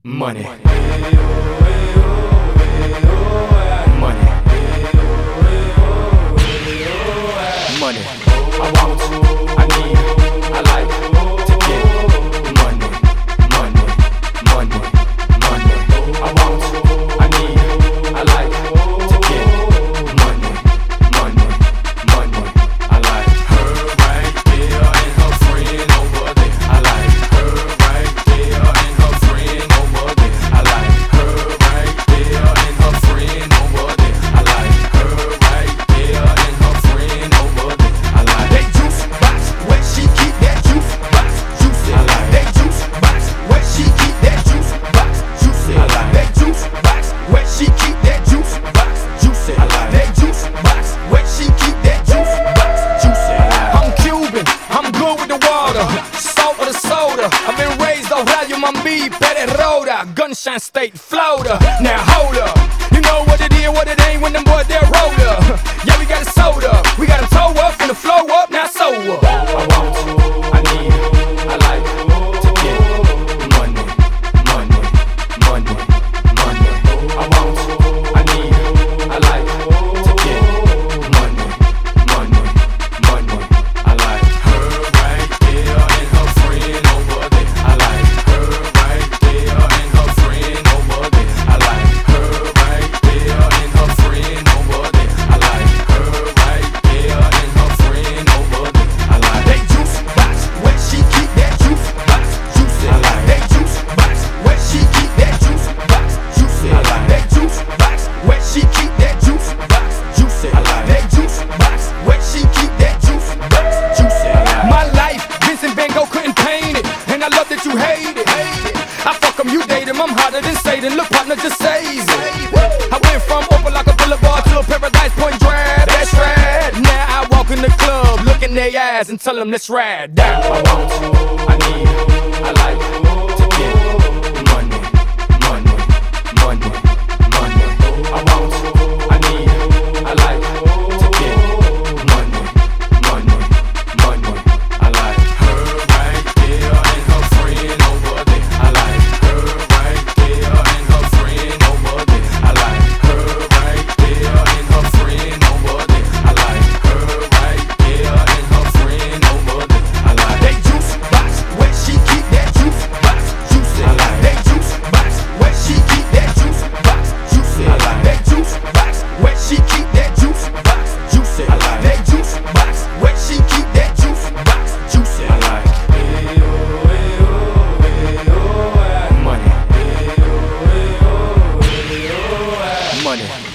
Money. Money. Money. I want, I need, I like to get money. Money. Money. Money. I want, I need, I like to get money. Money. Money. I like her right there and her friend over there. I like her right there and her friend over there. I like her right there and her friend over there. I like her right there and her friend over there. I like that juice box where she keep that juice box juicy. I like that juice box where she keep that juice box juicy. I like that juice box where she keep that juice box juicy. I like that juice box where she keep that juice box juicy. I'm Cuban, I'm good with the water, salt with the soda. I've been raised on Radio Mambi, Perez Roda, Gunshine State, Florida. Now hold up, you know what it is, what it ain't when them boys there roll up. Yeah, we got it sold up, we got them toe up and the flow up, now so up. I want, I need, I like to get money. Money. Money. Money. I want, I need, I like to get money. Money. Money. I like her right there and her friend over there. I like her right there and her friend over there. I like her right there and her friend over there. I like her right there and her friend over there. I like that juice box where she keep that juice box juicy. I like that juice box where she keep that juice box juicy. I like that juice box where she keep that juice box juicy. I like that juice box where she keep that juice box juicy. My life, Vincent Van Gogh couldn't paint it, and I love that you hate it. I fuck 'em, you date 'em, I'm hotter than Satan. Look, partner, just say it. I went from open like a boulevard to a Paradise Point Drive. That's right. Now I walk in the club, look in their eyes, and tell them let's ride down. I want, I need, I like to get money. Money. Money. Money. I want, I need, I like to get money. Money. Money. I like her right there and her friend over there. I like her right there and her friend over there. I like her right there and her friend over there. I like her right there and her friend over there. I like that juice box where she keep that juice box juicy. I like that juice box where she keep that juice box juicy. I like that juice box where she keep that juice box juicy. I like that juice box where she keep that juice box juicy. I like money. Money.